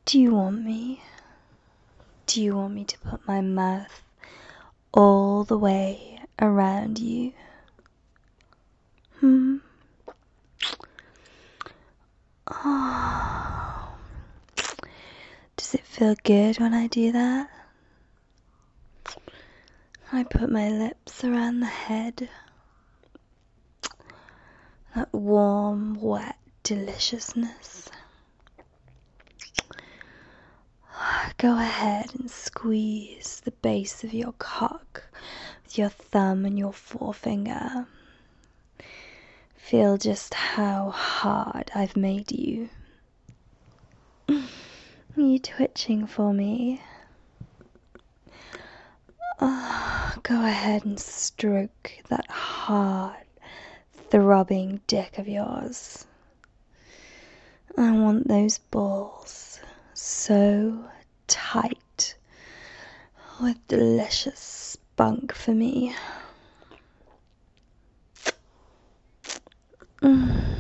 Do you want me? Do you want me to put my mouth all the way around you? Hmm? Oh, does it feel good when I do that? I put my lips around the head. That warm, wet deliciousness. Go ahead and squeeze the base of your cock with your thumb and your forefinger. Feel just how hard I've made you. Are you twitching for me? Oh, go ahead and stroke that hard, throbbing dick of yours. I want those balls so tight with delicious spunk for me.